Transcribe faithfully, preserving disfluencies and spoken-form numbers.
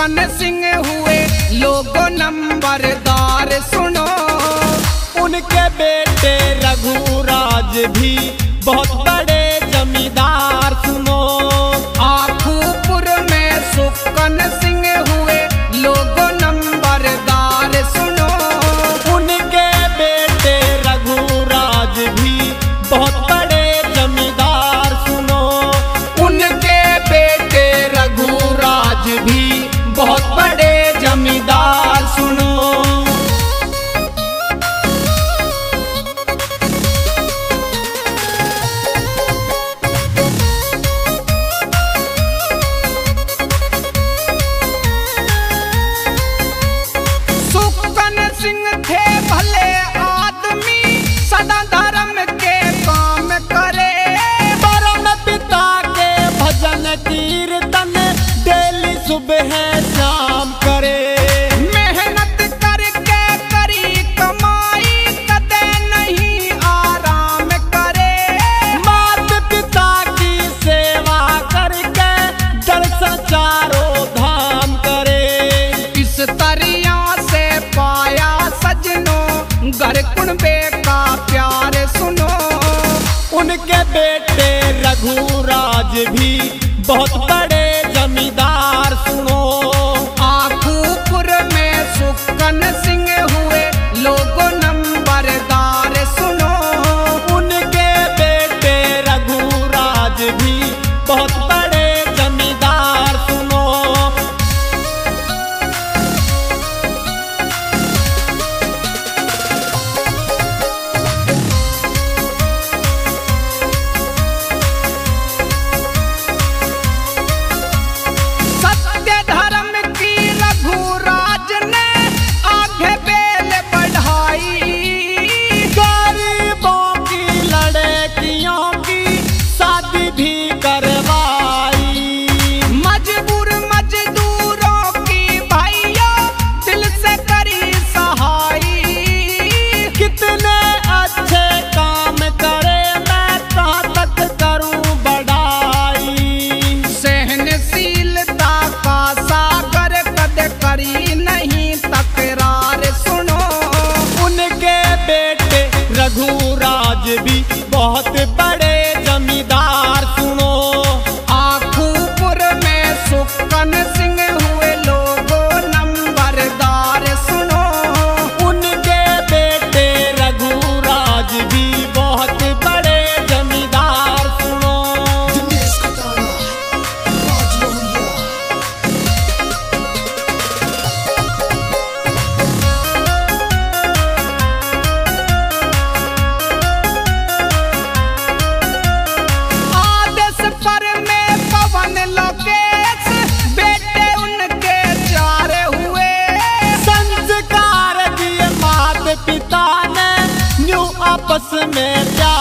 सुक्कन सिंह हुए लोगों नंबरदार सुनो। उनके बेटे रघुराज भी बहुत बड़े जमींदार सुनो। आखूपुर में सुक्कन सिंह हुए लोगों नंबरदार सुनो। उनके बेटे रघुराज भी बहुत बड़े जमींदार सुनो। उनके बेटे रघुराज भी बहुत बड़े जमींदार सुनो। सुक्कन सिंह थे भले आदमी, सदा धर्म के काम करे। परम पिता के भजन कीर्तन डेली सुबह शाम करे। मेहनत करके करी कमाई, कदे नहीं आराम करे। मात पिता की सेवा करके दर्शन चारों धाम करे। इस तरिया से पाया सजनों घर कुनबे का प्यार सुनो। उनके बेटे रघुराज भी बहुत बड़े जमींदार सुनो। आखूपुर में सुक्कन सिंह हुए लोगों नंबरदार सुनो। उनके बेटे रघुराज भी बहुत बड़े जमींदार सुनो। सत्य धर्म की रघुराज ने आगे बेल बढ़ाई। गरीबों की लड़कियों की शादी भी करवाई। मजबूर मजदूरों की भाइयों दिल से करी सहाई। कितने अच्छे काम करे, मैं कहाँ तक करूं बढ़ाई। सहनशीलता का सागर कद करी नहीं तकरार सुनो। उनके बेटे रघुराज भी बहुत बड़े जमींदार सुनो। आखूपुर में सुक्कन सिंह हुए लोगों नंबरदार सुनो। उनके बेटे रघुराज भी बहुत बड़े जमींदार सुनो। दिनेश कटारा, राज लोहिया। आदेश पर में पवन लोकेश बेटे उनके चार हुए। संस्कार दिए मात पिता ने न्यू आपस में प्यार